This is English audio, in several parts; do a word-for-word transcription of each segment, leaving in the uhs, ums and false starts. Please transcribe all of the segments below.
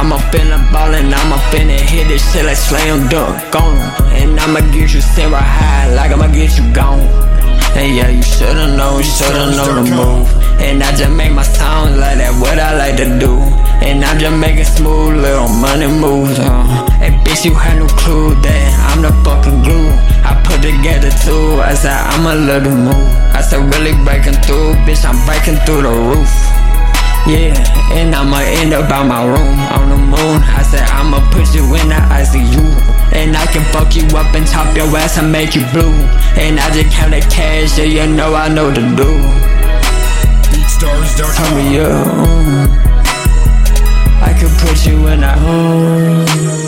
I'm up in the ball and I'm up in it, hit this shit like slam dunk, gone. And I'ma get you sent right high, like I'ma get you gone. And yeah, you shoulda known, you shoulda known the move. And I just make my sound like that, what I like to do. And I'm just making smooth little money moves, uh. Hey bitch, you had no clue that I'm the fucking glue. I put together two, I said I'ma let it move. I said really breaking through, bitch, I'm breaking through the roof. Yeah, and I'ma end up out my room on the moon. I said I'ma put you in the I C U. And I can fuck you up and top your ass and make you blue. And I just count the cash, yeah, you know I know the do. BeatStars dot com. Turn me up, I can put you in a home.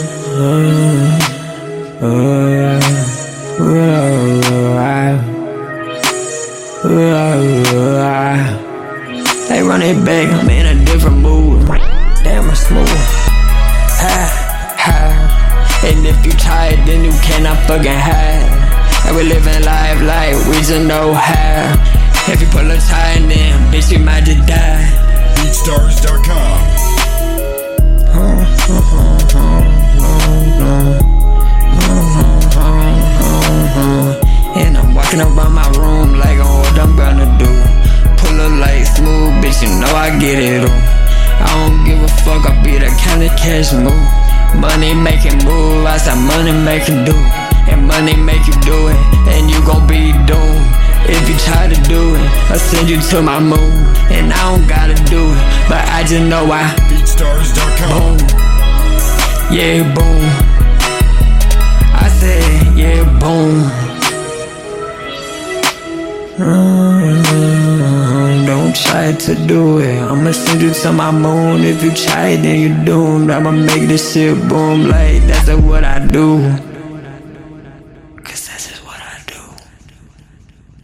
Hey, run it back, I'm in a different mood. Damn, I'm smooth. Ha, ha. And if you tired, then you cannot fucking hide. And we living life like we just know how. If you pull a tie, then bitch, you might just die. BeatStars dot com. And I'm walking around my room like on what I'm gonna do. Pull up like smooth, bitch, you know I get it on. I don't give a fuck, I be the kind of cash move. Money make it move, I said money make it do. And money make you do it, and you gon' be doomed. If you try to do it, I'll send you to my moon. And I don't gotta do it, but I just know I BeatStars dot com. boom. Yeah, boom. I said, yeah, boom. Mm, don't try to do it, I'ma send you to my moon. If you try it, then you doomed. I'ma make this shit boom, like that's what I do.